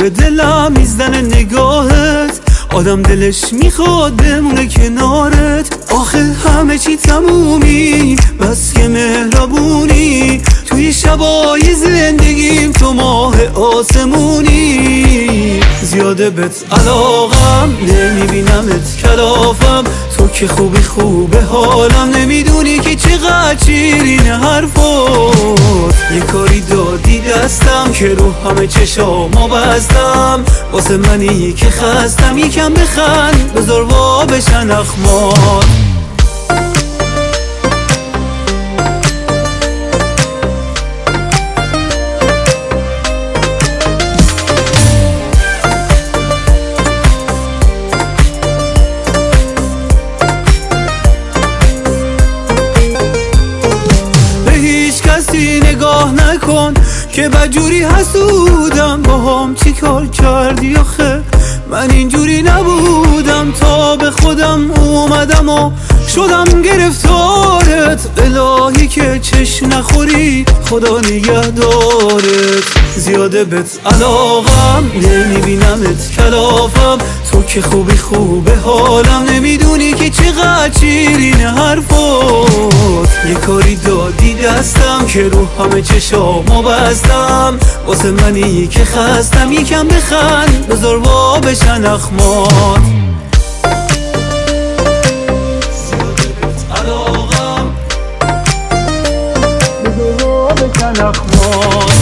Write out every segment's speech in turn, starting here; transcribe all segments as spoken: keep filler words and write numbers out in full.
به دلم میزنه نگاهت، آدم دلش میخواد بمونه کنارت. آخه همه چی تمومی بس که مهربونی، توی شبای زندگیم تو ماه آسمونی. زیاده بهت علاقم نمیبینمت کلافم، تو که خوبی خوبه حالم، نمیدونی که چقدر شیرین حرفات. یه کاری دادی دستم که رو همه چشامو بستم، واسه منی که خستم یکم بخند بذار وا بشن اخمات. نگاه نکن که بدجوری حسودم، با هم چی کار کردی آخه؟ من اینجوری نبودم، تا به خودم اومدم و شدم گرفتارت. الهی که چش نخوری خدا نگهدارت. زیاده بهت علاقم نمیبینمت کلافم، تو که خوبی خوبه حالم، نمیدونی که چقدر شیرین حرفات. یه کاری دادی دستم که رو همه چشامو بستم، واسه منی که خستم یکم بخند بذار وا بشن اخمات. زیاده بهت علاقم بذار وا بشن اخمات.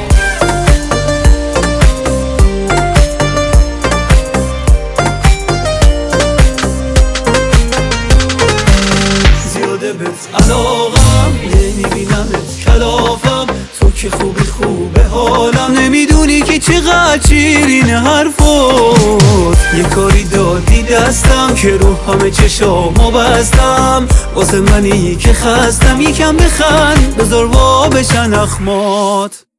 بهت علاقم نمیبینمت کلافم، تو که خوبی خوبه حالم، نمیدونی که چقدر شیرین حرفات. یه کاری دادی دستم که رو همه چشامو بستم، واسه منی که خستم یکم بخند بذار وا بشن اخمات.